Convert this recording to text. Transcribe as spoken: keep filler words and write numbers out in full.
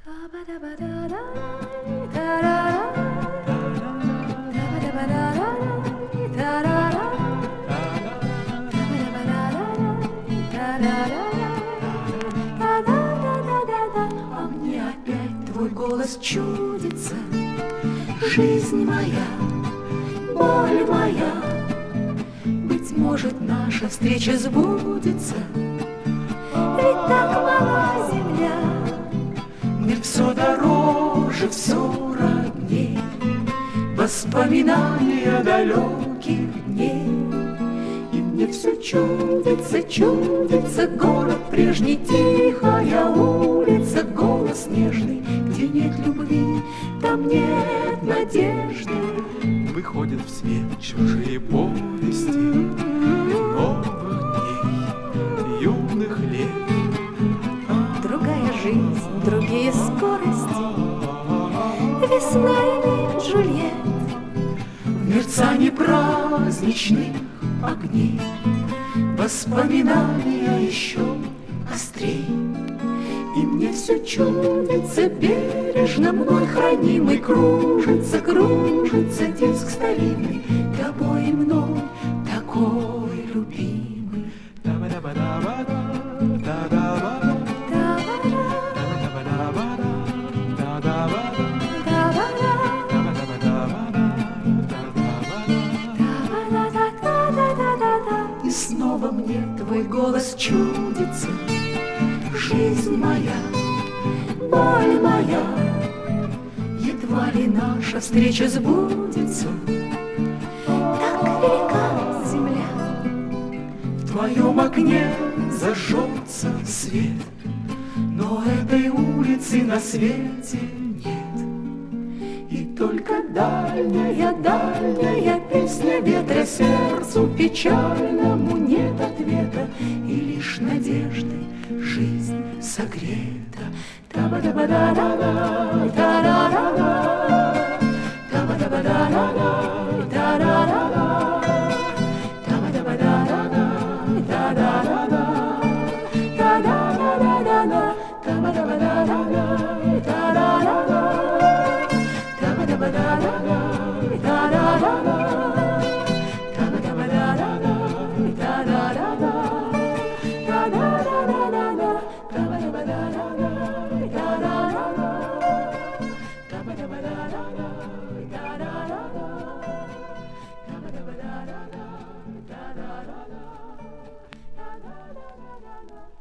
А мне опять твой голос чудится. Жизнь моя, боль моя, быть может, наша встреча сбудется. Ведь так мала земля, мне все дороже, все родней, воспоминания далеких дней. И мне все чудится, чудится город прежний, тихая улица, голос нежный. Где нет любви, там нет надежды. Выходят в свет чужие повести новых дней, юных лет. Другая жизнь, другие скорости, весна или Джульетт. В мерцании праздничных огней воспоминания еще острей. И мне все чудится, бережно мной хранимый, кружится, кружится диск старинный, тобой и мной такой любимый. И снова мне твой голос чудится. Жизнь моя, боль моя, едва ли наша встреча сбудется. Так велика земля, в твоем окне зажжется свет, но этой улицы на свете нет. И только дальняя, дальняя песня ветра сердцу печальному нет ответа, и лишь надежды жизнь согрета. Та-ба-да-ба-да-да-да, та-да-да-да, та-ба-да-ба-да-да-да, та-да-да-да, та-ба-да-ба-да-да-да, та-да-да-да, та-да-да-да-да, та-ба-да-ба-да-да-да, та-да-да-да, та-ба-да-ба-да-да-да, та-да-да-да, та-ба-да-ба-да-да-да, та-да-да-да. Da da da da da da da da da da da da da da da da